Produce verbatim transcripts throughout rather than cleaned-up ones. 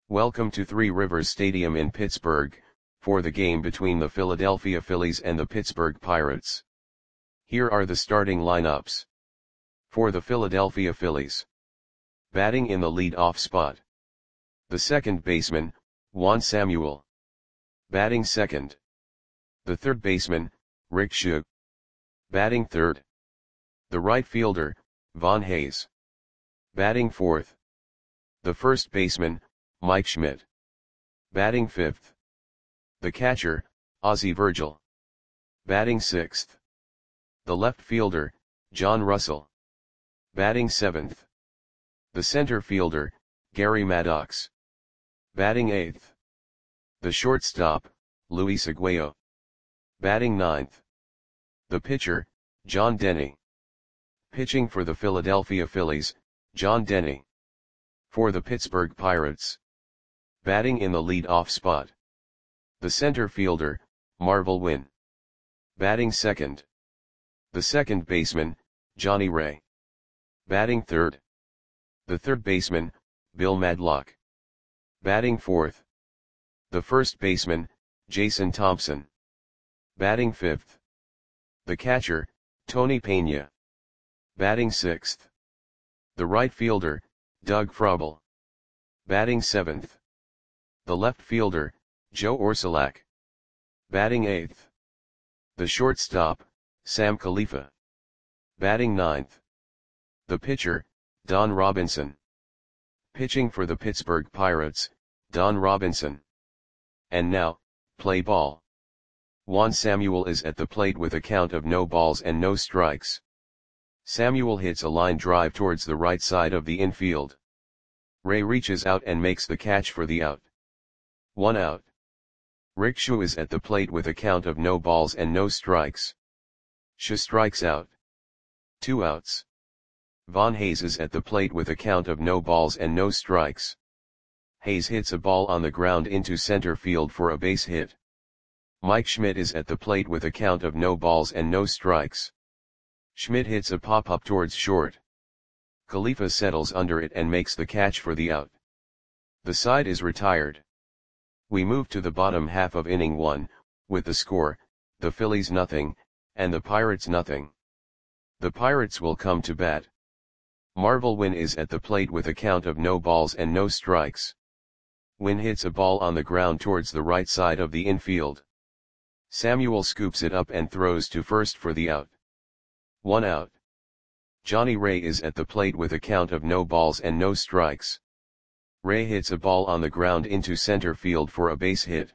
Welcome to Three Rivers Stadium in Pittsburgh, for the game between the Philadelphia Phillies and the Pittsburgh Pirates. Here are the starting lineups. For the Philadelphia Phillies. Batting in the lead-off spot. The second baseman, Juan Samuel. Batting second. The third baseman, Rick Shug. Batting third. The right fielder, Von Hayes. Batting fourth. The first baseman, Mike Schmidt. Batting fifth. The catcher, Ozzie Virgil. Batting sixth. The left fielder, John Russell. Batting seventh. The center fielder, Gary Maddox. Batting eighth. The shortstop, Luis Aguayo. Batting ninth. The pitcher, John Denny. Pitching for the Philadelphia Phillies, John Denny. For the Pittsburgh Pirates. Batting in the lead-off spot. The center fielder, Marvel Wynn. Batting second. The second baseman, Johnny Ray. Batting third. The third baseman, Bill Madlock. Batting fourth. The first baseman, Jason Thompson. Batting fifth. The catcher, Tony Pena. Batting sixth. The right fielder, Doug Frobel. Batting seventh. The left fielder, Joe Orsulak. Batting eighth. The shortstop, Sam Khalifa. Batting ninth. The pitcher, Don Robinson. Pitching for the Pittsburgh Pirates, Don Robinson. And now, play ball. Juan Samuel is at the plate with a count of no balls and no strikes. Samuel hits a line drive towards the right side of the infield. Ray reaches out and makes the catch for the out. One out. Rick Shug is at the plate with a count of no balls and no strikes. Shug strikes out. Two outs. Von Hayes is at the plate with a count of no balls and no strikes. Hayes hits a ball on the ground into center field for a base hit. Mike Schmidt is at the plate with a count of no balls and no strikes. Schmidt hits a pop-up towards short. Khalifa settles under it and makes the catch for the out. The side is retired. We move to the bottom half of inning one, with the score, the Phillies nothing, and the Pirates nothing. The Pirates will come to bat. Marvel Wynn is at the plate with a count of no balls and no strikes. Wynn hits a ball on the ground towards the right side of the infield. Samuel scoops it up and throws to first for the out. One out. Johnny Ray is at the plate with a count of no balls and no strikes. Ray hits a ball on the ground into center field for a base hit.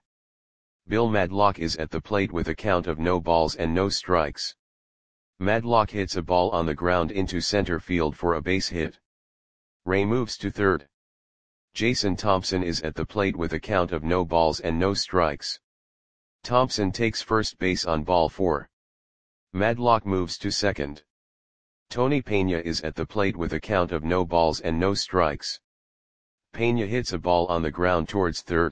Bill Madlock is at the plate with a count of no balls and no strikes. Madlock hits a ball on the ground into center field for a base hit. Ray moves to third. Jason Thompson is at the plate with a count of no balls and no strikes. Thompson takes first base on ball four. Madlock moves to second. Tony Pena is at the plate with a count of no balls and no strikes. Pena hits a ball on the ground towards third.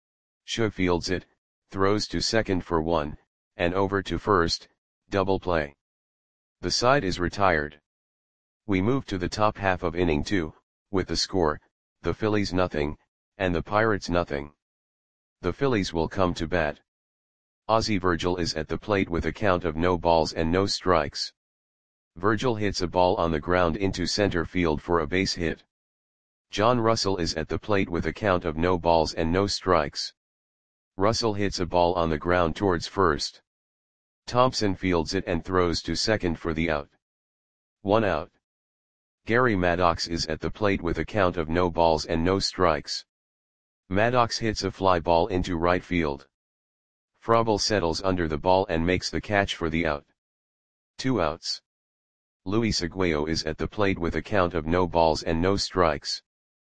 Shug fields it, throws to second for one, and over to first, double play. The side is retired. We move to the top half of inning two, with the score, the Phillies nothing, and the Pirates nothing. The Phillies will come to bat. Ozzie Virgil is at the plate with a count of no balls and no strikes. Virgil hits a ball on the ground into center field for a base hit. John Russell is at the plate with a count of no balls and no strikes. Russell hits a ball on the ground towards first. Thompson fields it and throws to second for the out. One out. Gary Maddox is at the plate with a count of no balls and no strikes. Maddox hits a fly ball into right field. Frobel settles under the ball and makes the catch for the out. Two outs. Luis Aguayo is at the plate with a count of no balls and no strikes.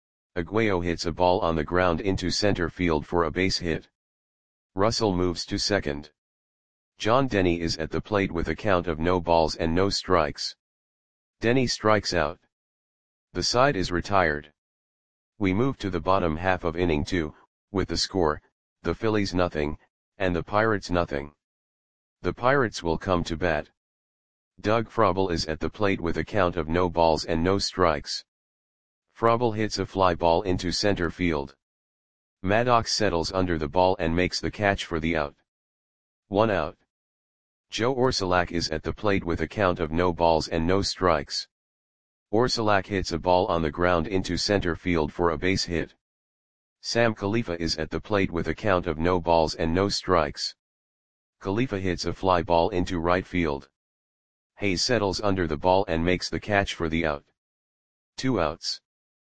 Aguayo hits a ball on the ground into center field for a base hit. Russell moves to second. John Denny is at the plate with a count of no balls and no strikes. Denny strikes out. The side is retired. We move to the bottom half of inning two, with the score, the Phillies nothing, and the Pirates nothing. The Pirates will come to bat. Doug Frobel is at the plate with a count of no balls and no strikes. Frobel hits a fly ball into center field. Maddox settles under the ball and makes the catch for the out. One out. Joe Orsulak is at the plate with a count of no balls and no strikes. Orsulak hits a ball on the ground into center field for a base hit. Sam Khalifa is at the plate with a count of no balls and no strikes. Khalifa hits a fly ball into right field. Hayes settles under the ball and makes the catch for the out. Two outs.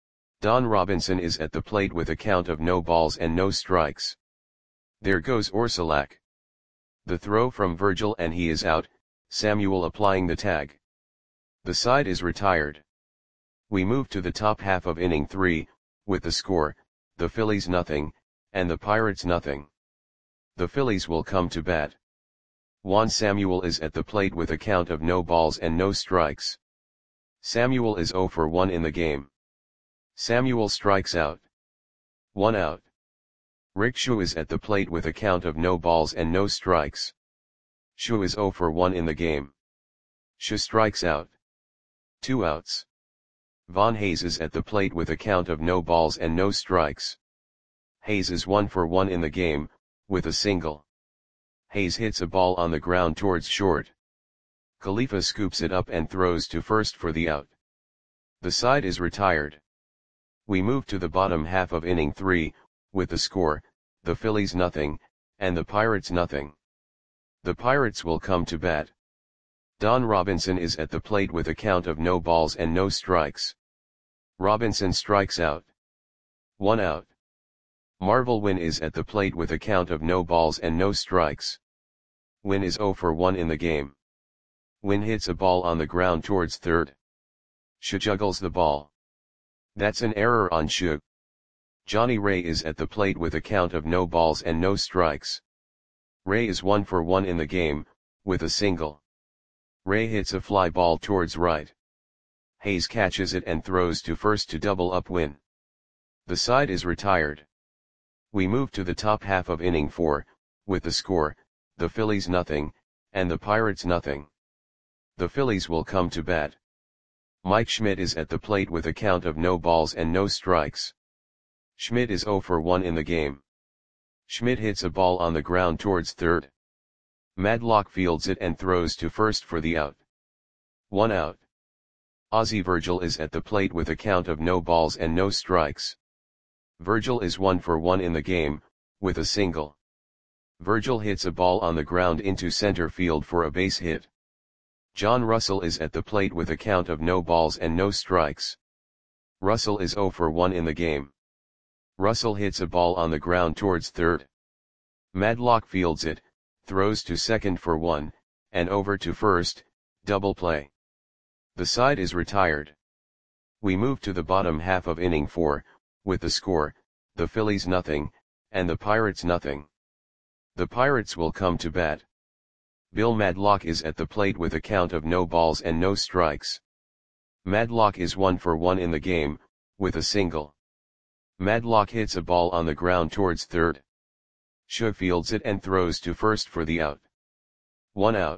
Don Robinson is at the plate with a count of no balls and no strikes. There goes Orsulak. The throw from Virgil and he is out, Samuel applying the tag. The side is retired. We move to the top half of inning three, with the score, the Phillies nothing, and the Pirates nothing. The Phillies will come to bat. Juan Samuel is at the plate with a count of no balls and no strikes. Samuel is zero for one in the game. Samuel strikes out. One out. Rick Shu is at the plate with a count of no balls and no strikes. Shu is zero for one in the game. Shu strikes out. Two outs. Von Hayes is at the plate with a count of no balls and no strikes. Hayes is one for one in the game, with a single. Hayes hits a ball on the ground towards short. Khalifa scoops it up and throws to first for the out. The side is retired. We move to the bottom half of inning three, with the score, the Phillies nothing, and the Pirates nothing. The Pirates will come to bat. Don Robinson is at the plate with a count of no balls and no strikes. Robinson strikes out. One out. Marvel Wynn is at the plate with a count of no balls and no strikes. Wynn is zero for one in the game. Wynn hits a ball on the ground towards third. Shu juggles the ball. That's an error on Shu. Johnny Ray is at the plate with a count of no balls and no strikes. Ray is one for one in the game, with a single. Ray hits a fly ball towards right. Hayes catches it and throws to first to double up Wynn. The side is retired. We move to the top half of inning four, with the score, the Phillies nothing, and the Pirates nothing. The Phillies will come to bat. Mike Schmidt is at the plate with a count of no balls and no strikes. Schmidt is zero for one in the game. Schmidt hits a ball on the ground towards third. Madlock fields it and throws to first for the out. One out. Ozzie Virgil is at the plate with a count of no balls and no strikes. Virgil is one for one in the game, with a single. Virgil hits a ball on the ground into center field for a base hit. John Russell is at the plate with a count of no balls and no strikes. Russell is zero for one in the game. Russell hits a ball on the ground towards third. Madlock fields it, throws to second for one, and over to first, double play. The side is retired. We move to the bottom half of inning four, with the score, the Phillies nothing, and the Pirates nothing. The Pirates will come to bat. Bill Madlock is at the plate with a count of no balls and no strikes. Madlock is one for one in the game, with a single. Madlock hits a ball on the ground towards third. Shu fields it and throws to first for the out. One out.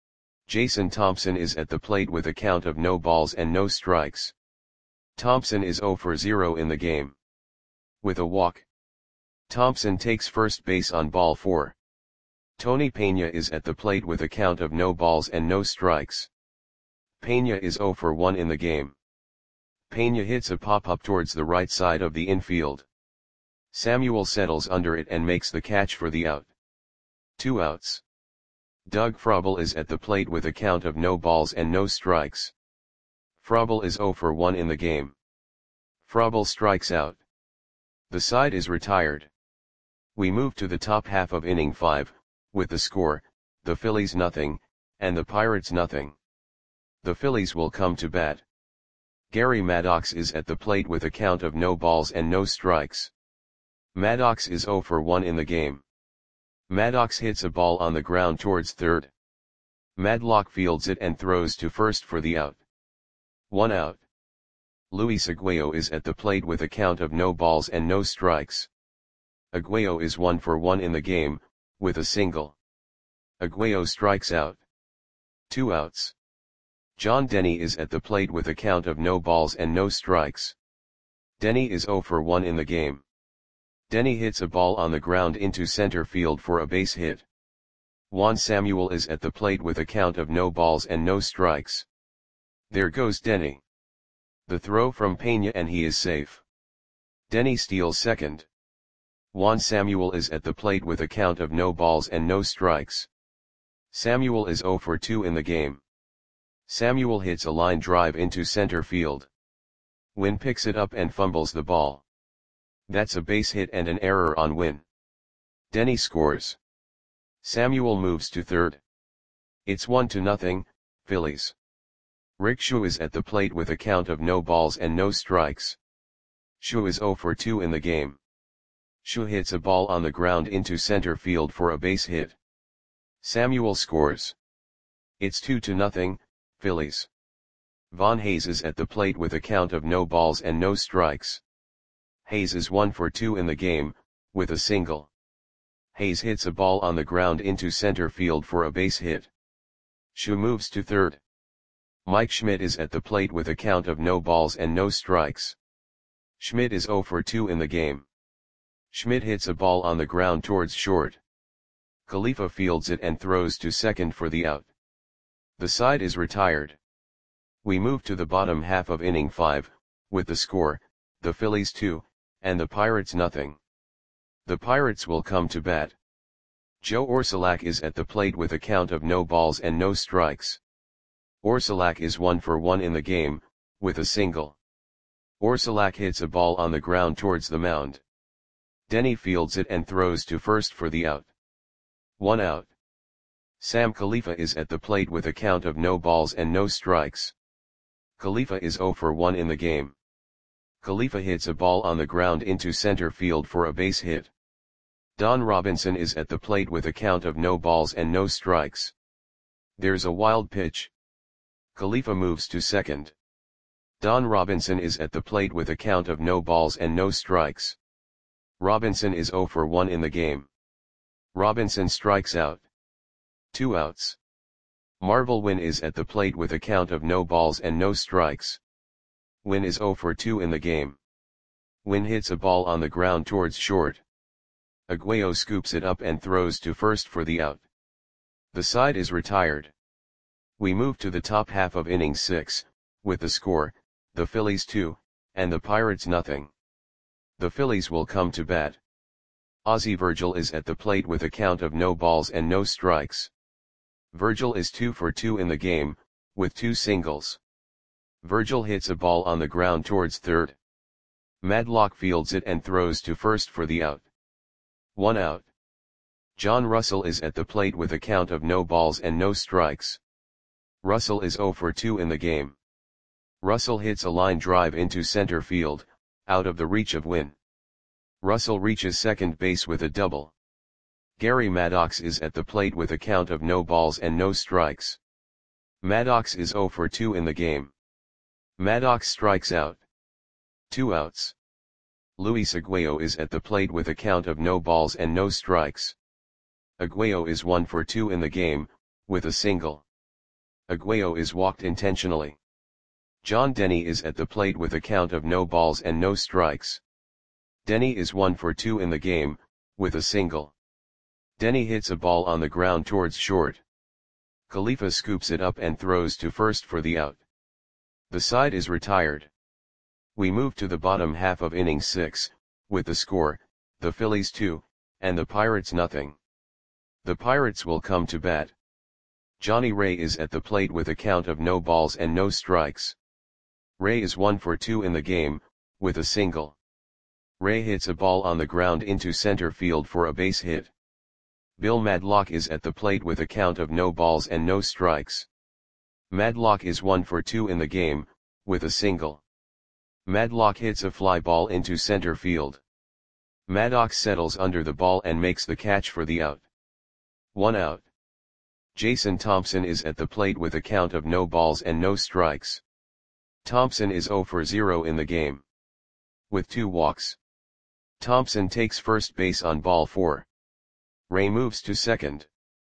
Jason Thompson is at the plate with a count of no balls and no strikes. Thompson is zero for zero in the game. With a walk. Thompson takes first base on ball four. Tony Pena is at the plate with a count of no balls and no strikes. Pena is zero for one in the game. Pena hits a pop-up towards the right side of the infield. Samuel settles under it and makes the catch for the out. Two outs. Doug Frobel is at the plate with a count of no balls and no strikes. Frobel is zero for one in the game. Frobel strikes out. The side is retired. We move to the top half of inning five, with the score, the Phillies nothing, and the Pirates nothing. The Phillies will come to bat. Gary Maddox is at the plate with a count of no balls and no strikes. Maddox is zero for one in the game. Maddox hits a ball on the ground towards third. Madlock fields it and throws to first for the out. One out. Luis Aguayo is at the plate with a count of no balls and no strikes. Aguayo is one for one in the game, with a single. Aguayo strikes out. Two outs. John Denny is at the plate with a count of no balls and no strikes. Denny is zero for one in the game. Denny hits a ball on the ground into center field for a base hit. Juan Samuel is at the plate with a count of no balls and no strikes. There goes Denny. The throw from Peña and he is safe. Denny steals second. Juan Samuel is at the plate with a count of no balls and no strikes. Samuel is zero for two in the game. Samuel hits a line drive into center field. Win picks it up and fumbles the ball. That's a base hit and an error on Win. Denny scores. Samuel moves to third. It's one to nothing, Phillies. Rick Shu is at the plate with a count of no balls and no strikes. Shu is zero for two in the game. Shu hits a ball on the ground into center field for a base hit. Samuel scores. It's two to nothing, Phillies. Von Hayes is at the plate with a count of no balls and no strikes. Hayes is one for two in the game, with a single. Hayes hits a ball on the ground into center field for a base hit. Shu moves to third. Mike Schmidt is at the plate with a count of no balls and no strikes. Schmidt is zero for two in the game. Schmidt hits a ball on the ground towards short. Khalifa fields it and throws to second for the out. The side is retired. We move to the bottom half of inning five, with the score, the Phillies two, and the Pirates nothing. The Pirates will come to bat. Joe Orsulak is at the plate with a count of no balls and no strikes. Orsulak is one for one in the game, with a single. Orsulak hits a ball on the ground towards the mound. Denny fields it and throws to first for the out. One out. Sam Khalifa is at the plate with a count of no balls and no strikes. Khalifa is zero for one in the game. Khalifa hits a ball on the ground into center field for a base hit. Don Robinson is at the plate with a count of no balls and no strikes. There's a wild pitch. Khalifa moves to second. Don Robinson is at the plate with a count of no balls and no strikes. Robinson is zero for one in the game. Robinson strikes out. Two outs. Marvel Wynn is at the plate with a count of no balls and no strikes. Wynn is zero for two in the game. Wynn hits a ball on the ground towards short. Aguayo scoops it up and throws to first for the out. The side is retired. We move to the top half of inning six, with the score, the Phillies two, and the Pirates nothing. The Phillies will come to bat. Ozzie Virgil is at the plate with a count of no balls and no strikes. Virgil is two for two in the game, with two singles. Virgil hits a ball on the ground towards third. Madlock fields it and throws to first for the out. One out. John Russell is at the plate with a count of no balls and no strikes. Russell is zero for two in the game. Russell hits a line drive into center field, out of the reach of Wynn. Russell reaches second base with a double. Gary Maddox is at the plate with a count of no balls and no strikes. Maddox is zero for two in the game. Maddox strikes out. Two outs. Luis Aguayo is at the plate with a count of no balls and no strikes. Aguayo is one for two in the game, with a single. Aguayo is walked intentionally. John Denny is at the plate with a count of no balls and no strikes. Denny is one for two in the game, with a single. Denny hits a ball on the ground towards short. Khalifa scoops it up and throws to first for the out. The side is retired. We move to the bottom half of inning six, with the score, the Phillies two, and the Pirates nothing. The Pirates will come to bat. Johnny Ray is at the plate with a count of no balls and no strikes. Ray is one for two in the game, with a single. Ray hits a ball on the ground into center field for a base hit. Bill Madlock is at the plate with a count of no balls and no strikes. Madlock is one for two in the game, with a single. Madlock hits a fly ball into center field. Maddox settles under the ball and makes the catch for the out. One out. Jason Thompson is at the plate with a count of no balls and no strikes. Thompson is zero for zero in the game. With two walks. Thompson takes first base on ball four. Ray moves to second.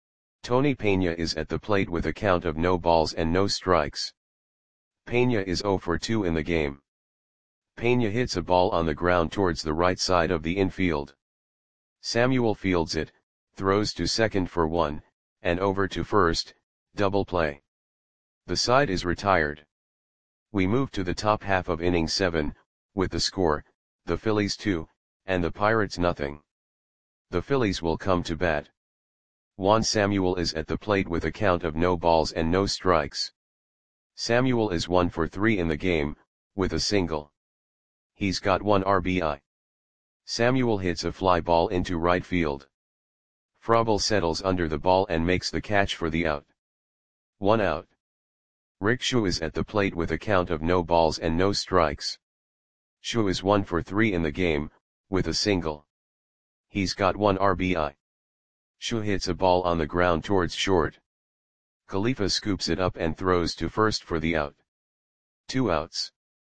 Tony Peña is at the plate with a count of no balls and no strikes. Peña is zero for two in the game. Pena hits a ball on the ground towards the right side of the infield. Samuel fields it, throws to second for one, and over to first, double play. The side is retired. We move to the top half of inning seven, with the score, the Phillies two, and the Pirates nothing. The Phillies will come to bat. Juan Samuel is at the plate with a count of no balls and no strikes. Samuel is one for three in the game, with a single. He's got one R B I. Samuel hits a fly ball into right field. Frobel settles under the ball and makes the catch for the out. One out. Rick Shu is at the plate with a count of no balls and no strikes. Shu is one for three in the game, with a single. He's got one R B I. Shu hits a ball on the ground towards short. Khalifa scoops it up and throws to first for the out. Two outs.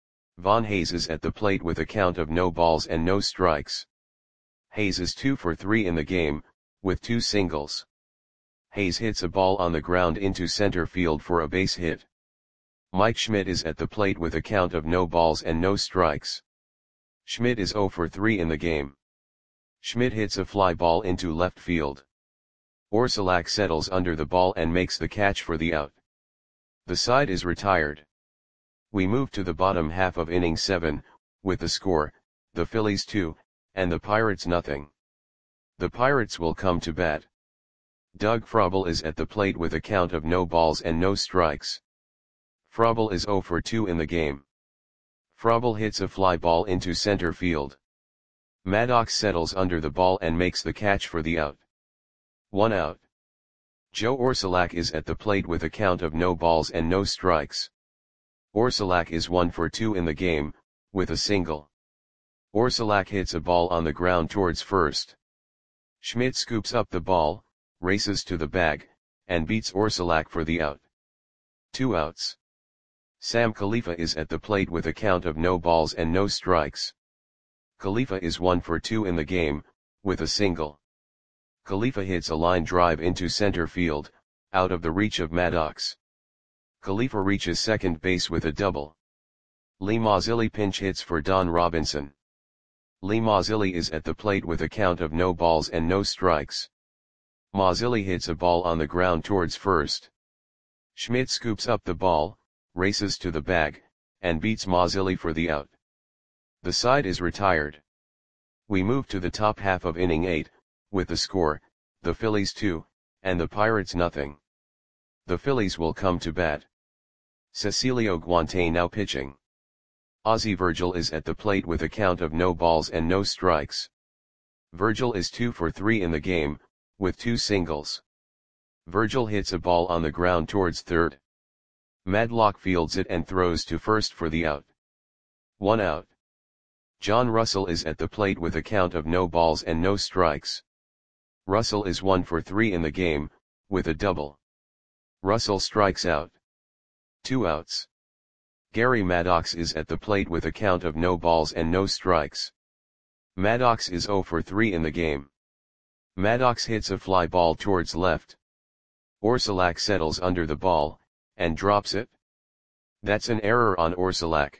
Von Hayes is at the plate with a count of no balls and no strikes. Hayes is two for three in the game, with two singles. Hayes hits a ball on the ground into center field for a base hit. Mike Schmidt is at the plate with a count of no balls and no strikes. Schmidt is zero for three in the game. Schmidt hits a fly ball into left field. Orsulak settles under the ball and makes the catch for the out. The side is retired. We move to the bottom half of inning seven, with the score, the Phillies two, and the Pirates nothing. The Pirates will come to bat. Doug Frobel is at the plate with a count of no balls and no strikes. Frobel is zero for two in the game. Frobel hits a fly ball into center field. Maddox settles under the ball and makes the catch for the out. One out. Joe Orsulak is at the plate with a count of no balls and no strikes. Orsulak is one for two in the game, with a single. Orsulak hits a ball on the ground towards first. Schmidt scoops up the ball, races to the bag, and beats Orsulak for the out. Two outs. Sam Khalifa is at the plate with a count of no balls and no strikes. Khalifa is one for two in the game, with a single. Khalifa hits a line drive into center field, out of the reach of Maddox. Khalifa reaches second base with a double. Lee Mazzilli pinch hits for Don Robinson. Lee Mazzilli is at the plate with a count of no balls and no strikes. Mazzilli hits a ball on the ground towards first. Schmidt scoops up the ball, races to the bag, and beats Mazzilli for the out. The side is retired. We move to the top half of inning eight, with the score, the Phillies two, and the Pirates nothing. The Phillies will come to bat. Cecilio Guante now pitching. Ozzie Virgil is at the plate with a count of no balls and no strikes. Virgil is two for three in the game, with two singles. Virgil hits a ball on the ground towards third. Madlock fields it and throws to first for the out. One out. John Russell is at the plate with a count of no balls and no strikes. Russell is one for three in the game, with a double. Russell strikes out. Two outs. Gary Maddox is at the plate with a count of no balls and no strikes. Maddox is zero for three in the game. Maddox hits a fly ball towards left. Orsulak settles under the ball, and drops it. That's an error on Orsulak.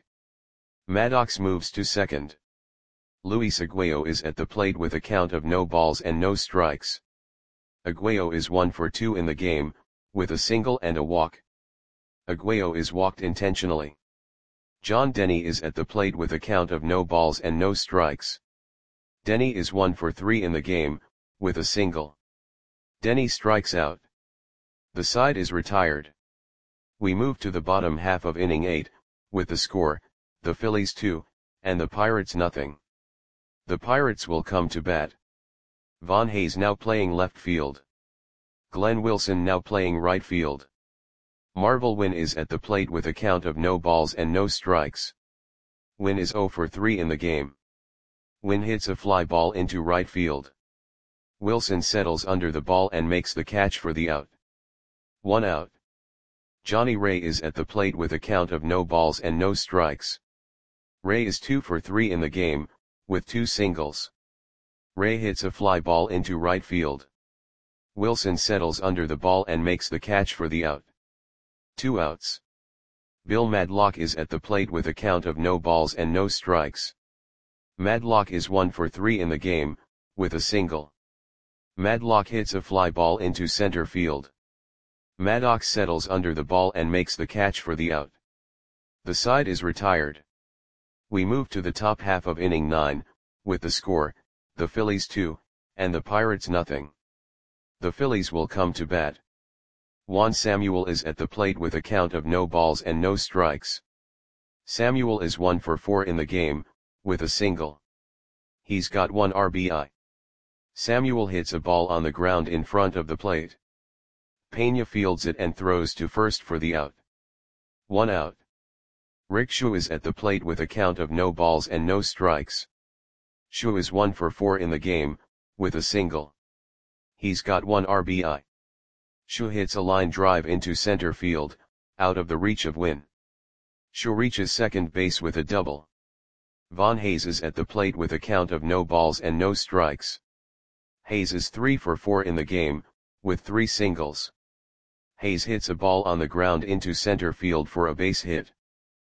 Maddox moves to second. Luis Aguayo is at the plate with a count of no balls and no strikes. Aguayo is one for two in the game, with a single and a walk. Aguayo is walked intentionally. John Denny is at the plate with a count of no balls and no strikes. Denny is one for three in the game, with a single. Denny strikes out. The side is retired. We move to the bottom half of inning eight, with the score, the Phillies two, and the Pirates nothing. The Pirates will come to bat. Von Hayes now playing left field. Glenn Wilson now playing right field. Marvel Wynn is at the plate with a count of no balls and no strikes. Wynn is zero for three in the game. Wynn hits a fly ball into right field. Wilson settles under the ball and makes the catch for the out. One out. Johnny Ray is at the plate with a count of no balls and no strikes. Ray is two for three in the game, with two singles. Ray hits a fly ball into right field. Wilson settles under the ball and makes the catch for the out. Two outs. Bill Madlock is at the plate with a count of no balls and no strikes. Madlock is one for three in the game, with a single. Madlock hits a fly ball into center field. Maddox settles under the ball and makes the catch for the out. The side is retired. We move to the top half of inning nine, with the score, the Phillies two, and the Pirates nothing. The Phillies will come to bat. Juan Samuel is at the plate with a count of no balls and no strikes. Samuel is one for four in the game, with a single. He's got one R B I. Samuel hits a ball on the ground in front of the plate. Pena fields it and throws to first for the out. One out. Rick Shu is at the plate with a count of no balls and no strikes. Shu is one for four in the game, with a single. He's got one R B I. Shu hits a line drive into center field, out of the reach of Win. Shu reaches second base with a double. Von Hayes is at the plate with a count of no balls and no strikes. Hayes is three for four in the game, with three singles. Hayes hits a ball on the ground into center field for a base hit.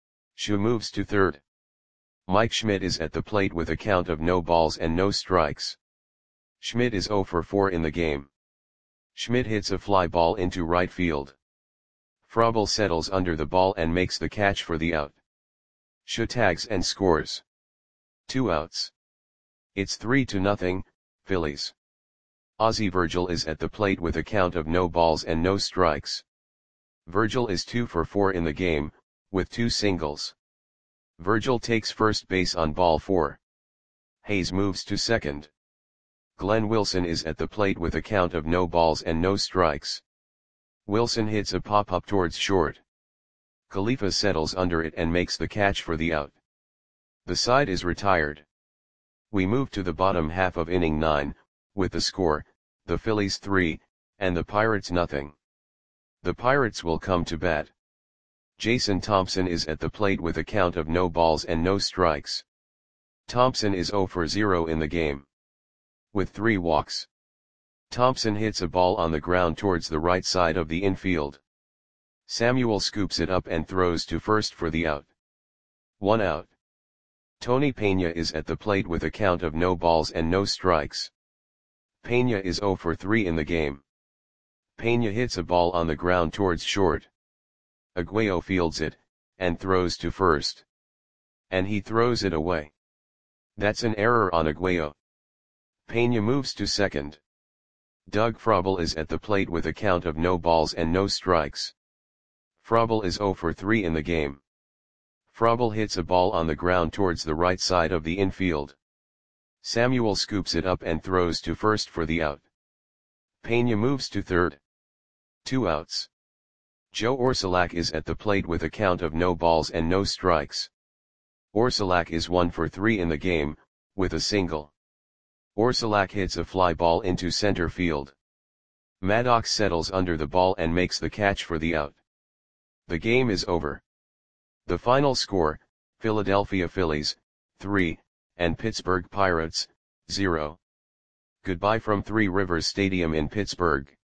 Shu moves to third. Mike Schmidt is at the plate with a count of no balls and no strikes. Schmidt is zero for four in the game. Schmidt hits a fly ball into right field. Frobel settles under the ball and makes the catch for the out. Shu tags and scores. Two outs. It's three to nothing, Phillies. Ozzie Virgil is at the plate with a count of no balls and no strikes. Virgil is two for four in the game, with two singles. Virgil takes first base on ball four. Hayes moves to second. Glenn Wilson is at the plate with a count of no balls and no strikes. Wilson hits a pop-up towards short. Khalifa settles under it and makes the catch for the out. The side is retired. We move to the bottom half of inning nine, with the score, the Phillies three, and the Pirates nothing. The Pirates will come to bat. Jason Thompson is at the plate with a count of no balls and no strikes. Thompson is zero for zero in the game, with three walks. Thompson hits a ball on the ground towards the right side of the infield. Samuel scoops it up and throws to first for the out. One out. Tony Pena is at the plate with a count of no balls and no strikes. Pena is zero for three in the game. Pena hits a ball on the ground towards short. Aguayo fields it, and throws to first. And he throws it away. That's an error on Aguayo. Pena moves to second. Doug Frobel is at the plate with a count of no balls and no strikes. Frobel is zero for three in the game. Frobel hits a ball on the ground towards the right side of the infield. Samuel scoops it up and throws to first for the out. Pena moves to third. Two outs. Joe Orsulak is at the plate with a count of no balls and no strikes. Orsulak is one for three in the game, with a single. Orsulak hits a fly ball into center field. Maddox settles under the ball and makes the catch for the out. The game is over. The final score, Philadelphia Phillies, three, and Pittsburgh Pirates, zero. Goodbye from Three Rivers Stadium in Pittsburgh.